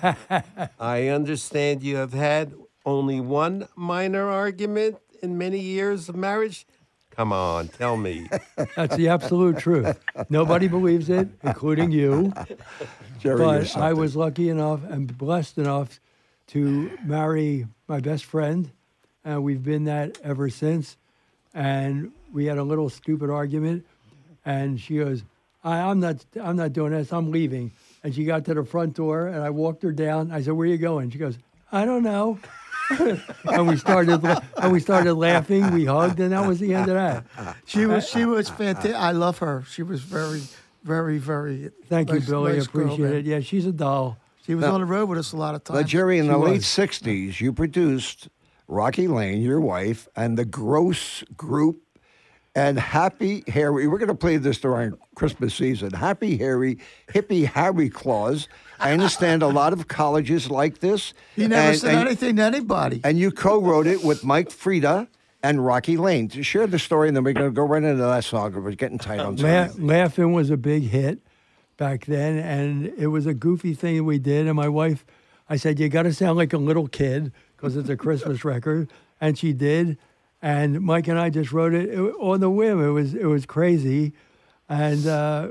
I understand you have had only one minor argument in many years of marriage. Come on, tell me. That's the absolute truth. Nobody believes it, including you. Jerry, but I was lucky enough and blessed enough to marry my best friend, and we've been that ever since. And we had a little stupid argument, and she goes, I'm not doing this, I'm leaving. And she got to the front door, and I walked her down. I said, where are you going? She goes, I don't know. and we started laughing. We hugged, and that was the end of that. She was fantastic. I love her. She was very, very, very. Thank you, nice, Billy. nice girl, Appreciate man. it. Yeah, she's a doll. She was on the road with us a lot of times. But Jerry, in She the was. late 60s, you produced Rocky Lane, your wife, and the Gross Group, and Happy Harry. We're going to play this during Christmas season. Happy Harry, Hippie Harry Claus. I understand a lot of colleges like this. He never said anything to anybody. And you co-wrote it with Mike Frieda and Rocky Lane. To share the story, and then we're going to go right into that song. We're getting tight on time. Laughing was a big hit back then, and it was a goofy thing we did. And my wife, I said, you got to sound like a little kid because it's a Christmas record. And she did. And Mike and I just wrote it on the whim. It was crazy. And,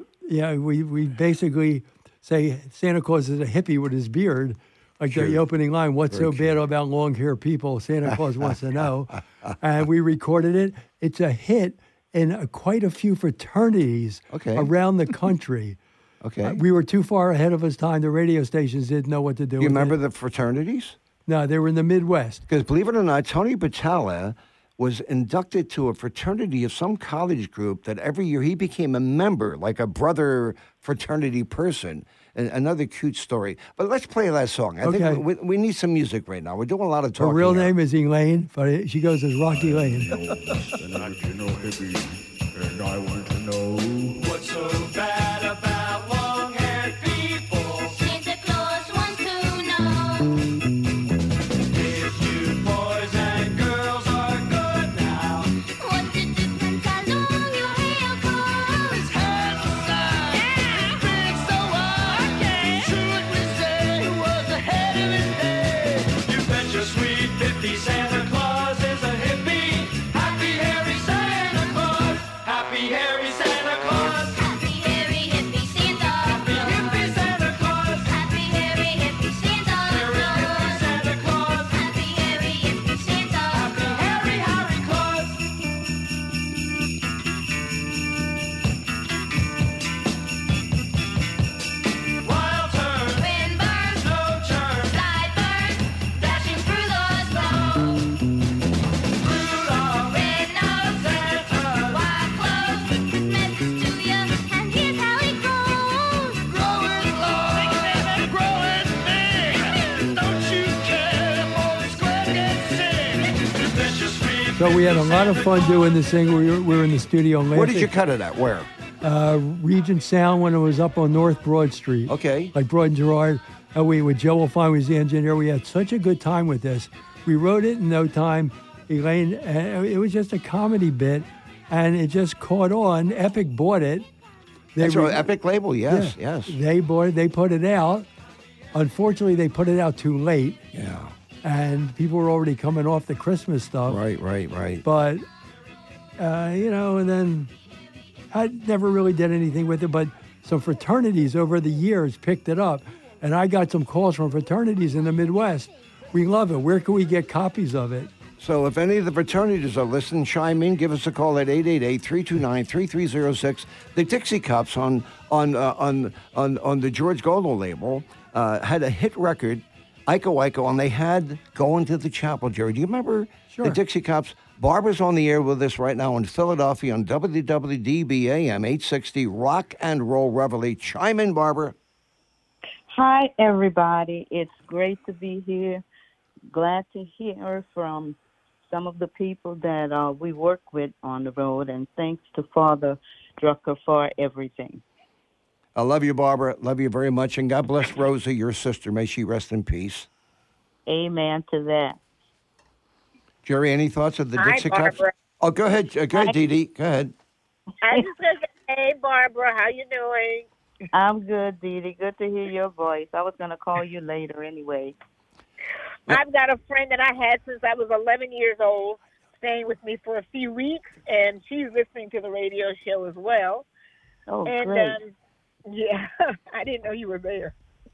we basically say Santa Claus is a hippie with his beard. Like the opening line, what's so bad about long-haired people? Santa Claus wants to know. And we recorded it. It's a hit in quite a few fraternities around the country. Okay. We were too far ahead of his time. The radio stations didn't know what to do. You remember the fraternities? No, they were in the Midwest. Because believe it or not, Tony Battaglia was inducted to a fraternity of some college group that every year he became a member, like a brother fraternity person. And another cute story. But let's play that song. I think we need some music right now. We're doing a lot of Her talking. real name is Elaine, but she goes as Rocky Lane. The national hippie, and I want to know What's so bad about long-haired people? Santa Claus wants to know. So we had a lot of fun doing this thing. We were in the studio. Where did you cut it at? Where? Regent Sound when it was up on North Broad Street. Okay. Like Broad and Gerard. And we with Joe O'Fine was the engineer. We had such a good time with this. We wrote it in no time. Elaine, it was just a comedy bit, and it just caught on. Epic bought it. That's an Epic label, yes, yes. They bought it. They put it out. Unfortunately, they put it out too late. Yeah. And people were already coming off the Christmas stuff. Right. But, and then I never really did anything with it, but some fraternities over the years picked it up. And I got some calls from fraternities in the Midwest. We love it. Where can we get copies of it? So if any of the fraternities are listening, chime in. Give us a call at 888-329-3306. The Dixie Cups on the George Golo label had a hit record, Iko, and they had Going to the Chapel, Jerry. Do you remember the Dixie Cups? Barbara's on the air with us right now in Philadelphia on WWDB AM 860 Rock and Roll Reveille. Chime in, Barbara. Hi, everybody. It's great to be here. Glad to hear from some of the people that we work with on the road, and thanks to Father Drucker for everything. I love you, Barbara. Love you very much, and God bless Rosa, your sister. May she rest in peace. Amen to that. Jerry, any thoughts of the Hi, Dixie Cups? Barbara. Oh, go ahead, Dee Dee. Go ahead. I just said, hey, Barbara, how you doing? I'm good, Dee Dee. Good to hear your voice. I was going to call you later anyway. I've got a friend that I had since I was 11 years old, staying with me for a few weeks, and she's listening to the radio show as well. Oh, and, great. Yeah, I didn't know you were there.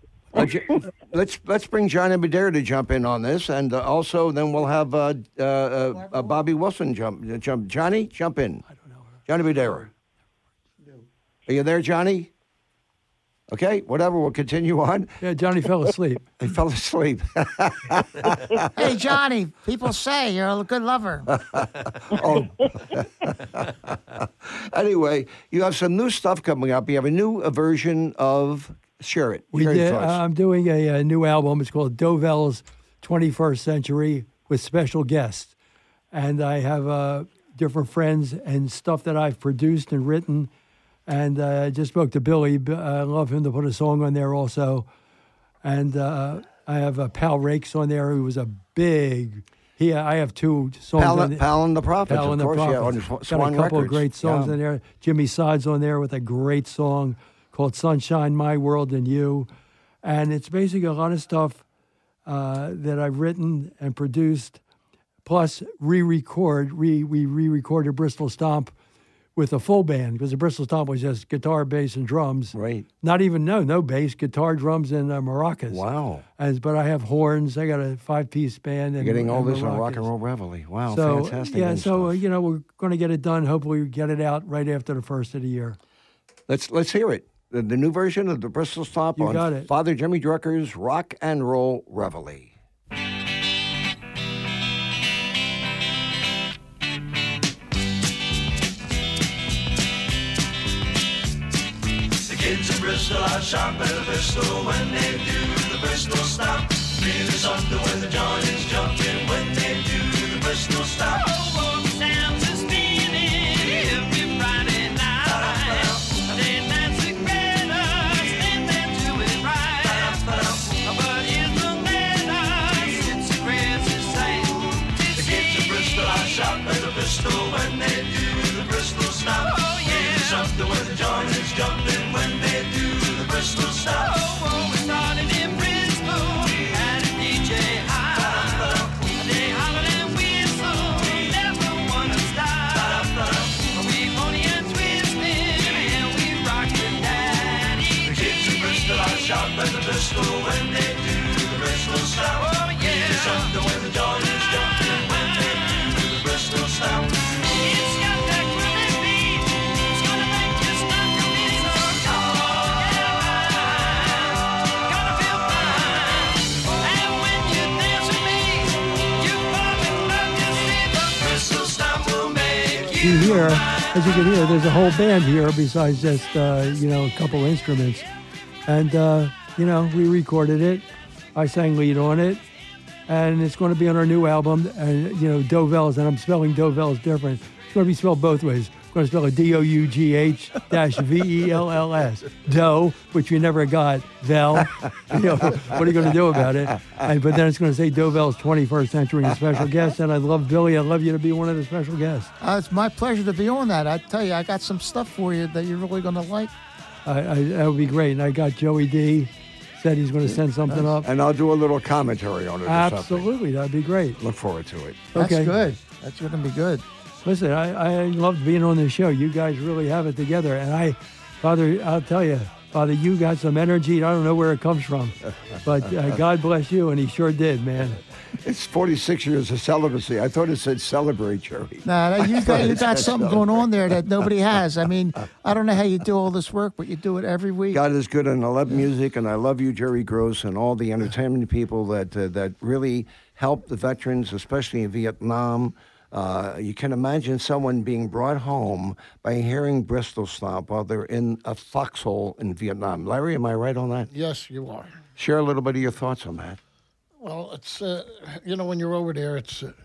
Let's bring Johnny Madera to jump in on this, and also then we'll have Bobby Wilson jump. Johnny, jump in. I don't know her. Johnny Madera. Are you there, Johnny? Okay, whatever. We'll continue on. Yeah, Johnny fell asleep. He fell asleep. Hey, Johnny, people say you're a good lover. Oh. Anyway, you have some new stuff coming up. You have a new version of Share It. We Share your did. thoughts. I'm doing a new album. It's called Dovell's 21st Century with special guests. And I have different friends and stuff that I've produced and written. And I just spoke to Billy. I love him to put a song on there also. And I have Pal Rakes on there, who was a big... I have two songs on there. Pal and the Prophets, Pal and of the course, Prophets. on Got Swan a couple Records. of great songs Yeah. in there. Jimmy Sod's on there with a great song called Sunshine, My World, and You. And it's basically a lot of stuff that I've written and produced, plus we re-recorded Bristol Stomp with a full band, because the Bristol Stomp was just guitar, bass, and drums. Right. Not even, no bass, guitar, drums, and maracas. Wow. But I have horns. I got a 5-piece band. You're And, getting all and this on maracas. Rock and Roll Reveille. Wow, So, fantastic. yeah, good so, stuff. we're going to get it done. Hopefully we get it out right after the first of the year. Let's hear it. The new version of the Bristol Stomp You on got it. Father Jimmy Drucker's Rock and Roll Reveille. The kids in Bristol are sharp at the Bristol when they do the Bristol Stomp. Really something when the joint is jumping when they do the Bristol Stomp. Oh, sounds are stealing every Friday night. They dance together, and they do it right. But in the meadows, it's a crazy sight. The kids in Bristol are sharp at the Bristol when they do the Bristol Stomp. Oh, yeah. Really something when the joint is jumping when they do the Bristol Stomp. Oh, we started in Bristol at a DJ high. They hollered and whistled, never wanna stop. We pony and twisted and we rocked the daddy. The kids in Bristol are sharp at the Bristol when they do the Bristol Stomp. Oh yeah, it's something when the joint is jumping when they do the Bristol Stomp. It's got that groovy beat, it's gonna make you stop your feet. So gonna feel fine. And when you dance with me, you probably love to see the Bristol Stomp will make you. You hear, as you can hear, there's a whole band here besides just, a couple instruments. And, we recorded it. I sang lead on it. and it's going to be on our new album. And Dovells, and I'm spelling Dovells different. It's going to be spelled both ways. I'm going to spell it DOUGH-VELLS. Doe, which you never got. Vel. What are you going to do about it? But then it's going to say Dovells 21st Century and special guest. And I love Billy. I'd love you to be one of the special guests. It's my pleasure to be on that. I tell you, I got some stuff for you that you're really going to like. That would be great. And I got Joey D. Said he's going to send something up. And I'll do a little commentary on it. Absolutely. That'd be great. Look forward to it. That's good. That's going to be good. Listen, I loved being on this show. You guys really have it together. And Father, I'll tell you, Father, you got some energy. I don't know where it comes from. But God bless you, and he sure did, man. It's 46 years of celibacy. I thought it said celebrate, Jerry. Nah, you got something going on there that nobody has. I mean, I don't know how you do all this work, but you do it every week. God is good, and I love music, and I love you, Jerry Gross, and all the entertainment people that really help the veterans, especially in Vietnam. You can imagine someone being brought home by hearing Bristol Stomp while they're in a foxhole in Vietnam. Larry, am I right on that? Yes, you are. Share a little bit of your thoughts on that. Well, it's when you're over there, it's a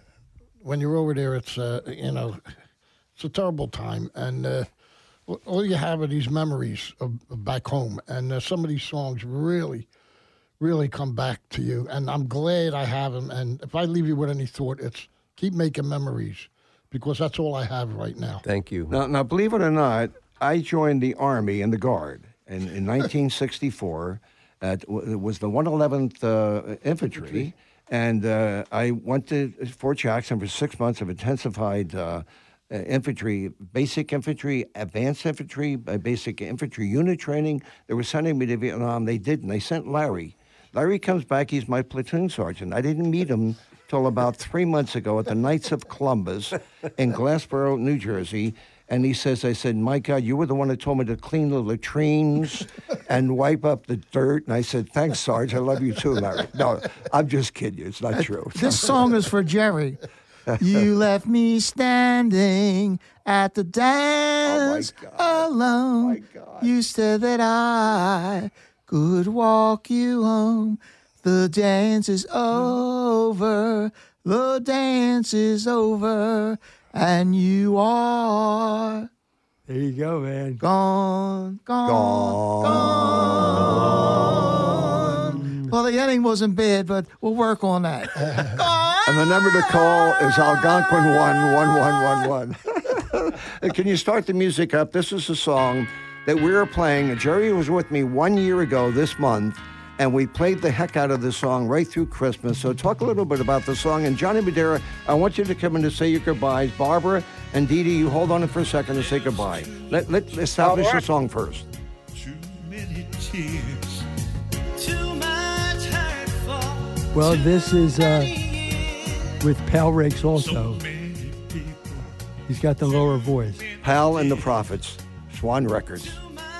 terrible time, and all you have are these memories of back home, and some of these songs really, really come back to you. And I'm glad I have them. And if I leave you with any thought, it's keep making memories, because that's all I have right now. Thank you. Now, believe it or not, I joined the Army and the Guard in 1964. It was the 111th Infantry, and I went to Fort Jackson for 6 months of intensified infantry, basic infantry, advanced infantry, basic infantry unit training. They were sending me to Vietnam. They didn't. They sent Larry. Larry comes back. He's my platoon sergeant. I didn't meet him till about 3 months ago at the Knights of Columbus in Glassboro, New Jersey. And he says, I said, my God, you were the one that told me to clean the latrines and wipe up the dirt. And I said, thanks, Sarge. I love you too, Larry. No, I'm just kidding you. It's not true. This song is for Jerry. You left me standing at the dance alone. You said that I could walk you home. The dance is over. The dance is over. And you are... There you go, man. Gone. Well, the ending wasn't bad, but we'll work on that. And the number to call is Algonquin 11111. Can you start the music up? This is a song that we were playing. Jerry was with me 1 year ago this month, and we played the heck out of the song right through Christmas. So talk a little bit about the song. And Johnny Madeira, I want you to come in to say your goodbyes. Barbara and Dee Dee, you hold on for a second to say goodbye. Let's establish the song first. Well, this is with Pal Rakes also. He's got the lower voice. Pal and the Prophets, Swan Records.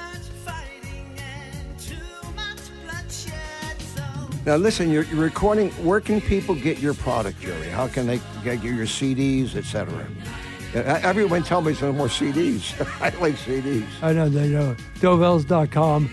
Now, listen, you're recording. Where can people get your product, Jerry? How can they get your CDs, etc.? Everyone tell me some more CDs. I like CDs. I know, they know. Dovells.com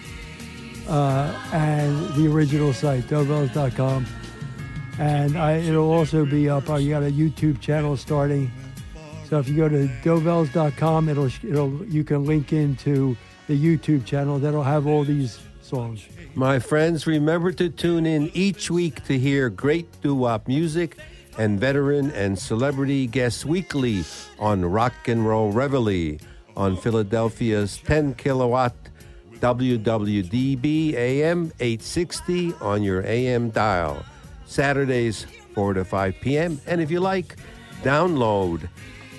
and the original site, Dovells.com. And it'll also be up. You got a YouTube channel starting. So if you go to Dovells.com, you can link into the YouTube channel that'll have all these songs. My friends, remember to tune in each week to hear great doo-wop music and veteran and celebrity guests weekly on Rock and Roll Reveille on Philadelphia's 10-kilowatt WWDB AM 860 on your AM dial. Saturdays, 4 to 5 p.m. And if you like, download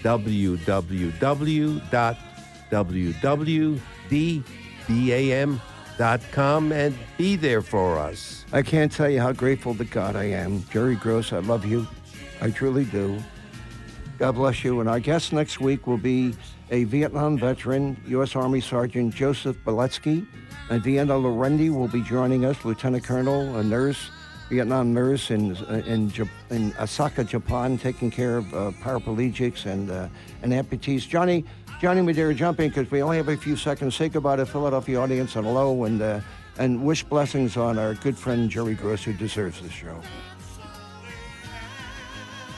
www.www.dbam.com and be there for us. I can't tell you how grateful to God I am. Jerry Gross, I love you. I truly do. God bless you. And our guest next week will be a Vietnam veteran, U.S. Army Sergeant Joseph Beletsky. And Vienna Lorendi will be joining us, Lieutenant Colonel, a nurse, Vietnam nurse in Osaka, Japan, taking care of paraplegics and amputees. Johnny Madeira, jump in because we only have a few seconds. Say goodbye to the Philadelphia audience and hello, and wish blessings on our good friend Jerry Gross, who deserves this show.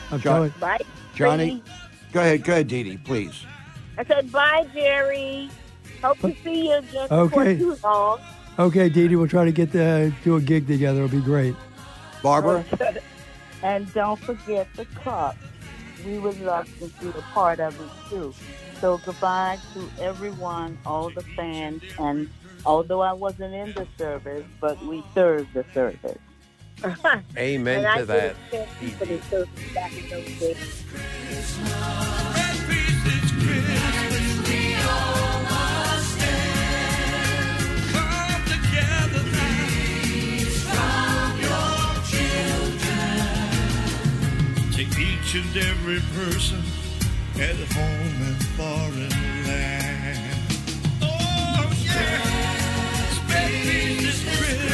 I'm telling Bye, Johnny, go ahead, Dee Dee, please. I said, bye, Jerry. Hope to see you again Okay. before too long. Okay, Dee Dee, we'll try to get do a gig together. It'll be great. Barbara? And don't forget the cup. We would love to be a part of it too. So goodbye to everyone, all the fans, and although I wasn't in the service, but we served the service. Amen and to that. I did for the service back in those days. Take each and every person at home and foreign land. Oh, yeah. Spread peace this Christmas.